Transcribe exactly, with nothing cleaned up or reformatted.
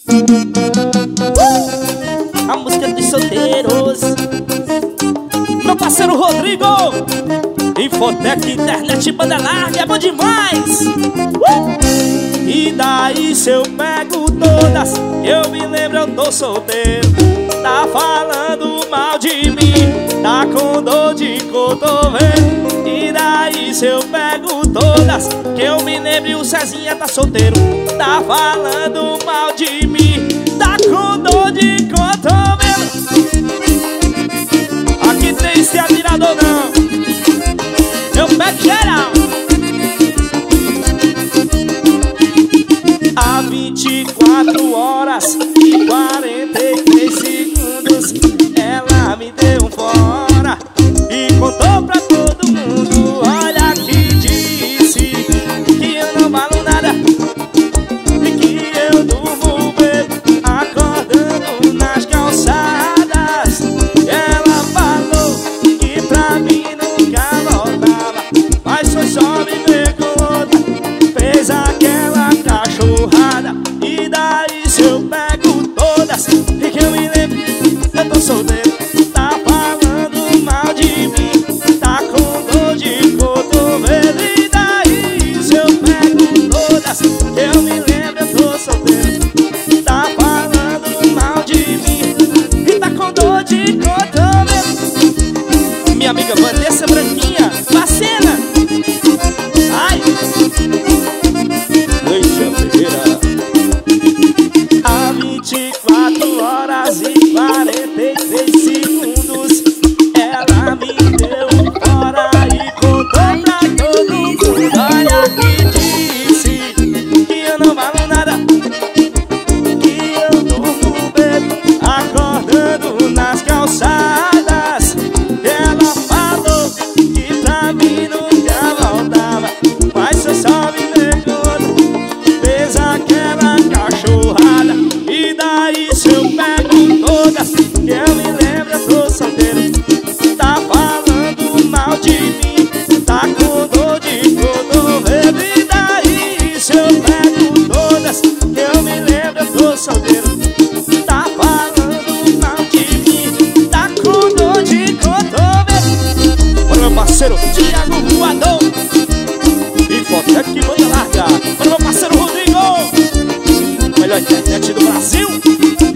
uh! A música dos solteiros. Meu parceiro Rodrigo, Infotec, internet, banda larga, é bom demais. uh! E daí se eu pego todas, eu me lembro, eu tô solteiro. Tá falando mal de mim, tá com dor de cotovelo. E daí se eu pego todas, que eu me lembro, o Cezinha tá solteiro. Tá falando mal de mim, tá com dor de cotovelo. Aqui tem esse atirador não, eu pego geral. Há vinte e quatro horas e quarenta e três segundos ela me deu um fora e contou pra todo mundo. Olha que disse que eu não valo nada e que eu durmo bebo acordando nas calçadas. Ela falou que pra mim nunca voltava, mas foi só me ver com outra, fez aquela cachorrada. E daí se eu pego todas e que eu me lembro, eu tô solteiro. Tá falando mal de mim, tá com dor de cotovelo. E daí se eu pego todas que eu me lembro, eu tô solteiro. Tá falando mal de mim e tá com dor de cotovelo. Minha amiga Vanessa Branquinha, Vacena. Ai, há vinte e quatro horas e quarenta e três segundos ela me deu fora e contou pra todo mundo. Olha que disse que eu não valo nada, que eu durmo bebo acordando nas calçadas. Ela falou que pra mim nunca voltava, mas foi só me ver quando fez aquela cachorrada. E daí se eu pego todas que eu me lembro, eu tô solteiro. Tá falando mal de mim, tá com dor de cotovelo. E daí se eu pego todas que eu me lembro, eu tô solteiro. Tá falando mal de mim, tá com dor de cotovelo. Olha meu parceiro Thiago Voador, Infotec, banda larga. Olha meu parceiro Rodrigo, melhor internet do Brasil.